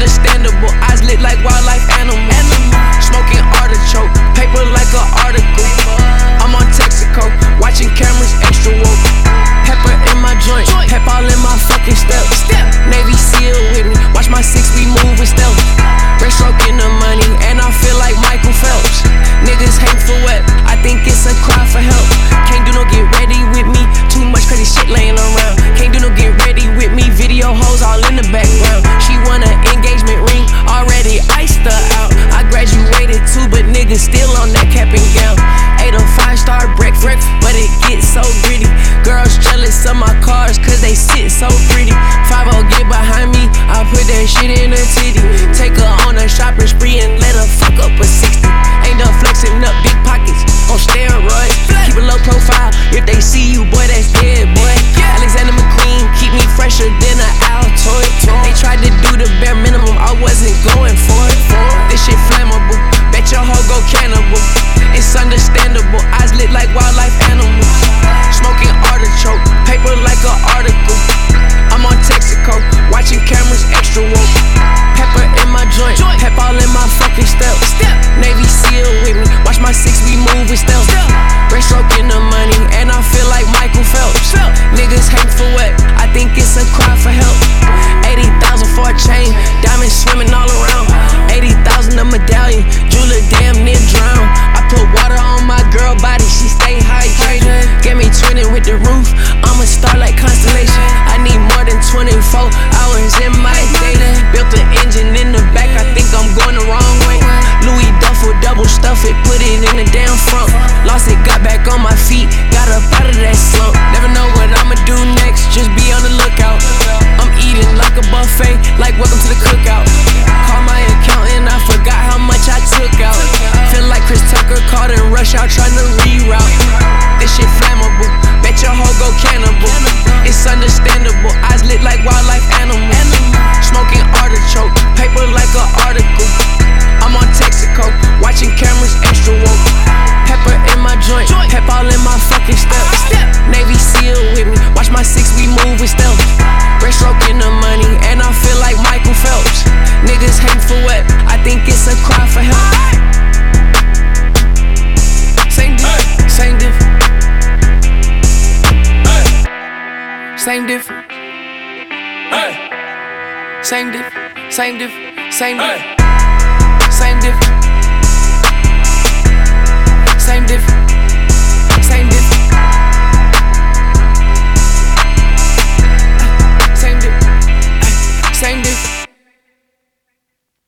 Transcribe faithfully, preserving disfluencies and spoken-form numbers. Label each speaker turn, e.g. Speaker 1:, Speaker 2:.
Speaker 1: understandable. Eyes lit like wildlife animals. Smoking artichoke, paper like an article. I'm on Texaco, watching cameras extra woke. Pepper in my joint, pep all in my fucking steps. Navy SEAL with me, watch my six, we move with stealth. Breaststroke in the money, and I feel like Michael Phelps. Niggas hate for what? I think it's a cry for help. Can't do no get ready with me, too much crazy shit laying around. Can't do no get ready with me, video hoes all in the background. She want an engagement ring, already iced her out. I graduated too, but niggas still on that cap and gown. Ate a five-star breakfast, but it gets so gritty. Girls jealous of my cars, cause they sit so pretty. five oh get behind me, I put that shit in her titty. Take her on a shopping spree and let her fuck up a sixty. Ain't done flexing up big pockets on steroids. Keep a low profile, if they see you, boy, that's dead, boy. Alexander McQueen, keep me fresher than an Altoid. They tried to do the bare minimum, I wasn't going for it. This shit flammable, bet your hoe go cannibal. It's understandable, eyes lit like wildlife animals. Smoking artichoke, paper like an article. I'm on Texaco, watching cameras extra woke. Pepper in my joint, pep all in my fucking steps. Navy SEAL with me, watch my six, we move with stealth. Breaststroke in the money, and I feel like Michael Phelps. Niggas hate for what? I think it's a cry for help. eighty thousand for a chain, diamonds swimming all around. eighty thousand a medallion, jeweler damn near drown. I put water on my girl body, she stay hydrated. Get me twinning with the roof, I'm a star like constellation. I need more than twenty-four hours in my day. Built the engine in the back, I think I'm going the wrong way. Louis Duffel, double stuff it, put it in the damn front. Lost it, got back on my feet, got up out of that slump. Never know what I'ma do next, just be on the lookout. I'm eating like a buffet, like welcome to the cookout. Call my accountant, I forgot how much I took out. Feel like Chris Tucker caught in rush out trying to reroute. This shit flammable, bet your hoe go cannibal. It's understandable, eyes lit like wildlife animals. Smoking artichoke, paper like an article. I'm on Texaco, watching cameras extra woke. Pepper in my joint, pep all in my fucking steps. Navy SEAL with me, watch my six, we move with stealth. Breaststroke in the money, and I feel like Michael Phelps. Niggas hate for what? I think it's a cry for help. Same different, same different. Same different. Same different, same different, same different.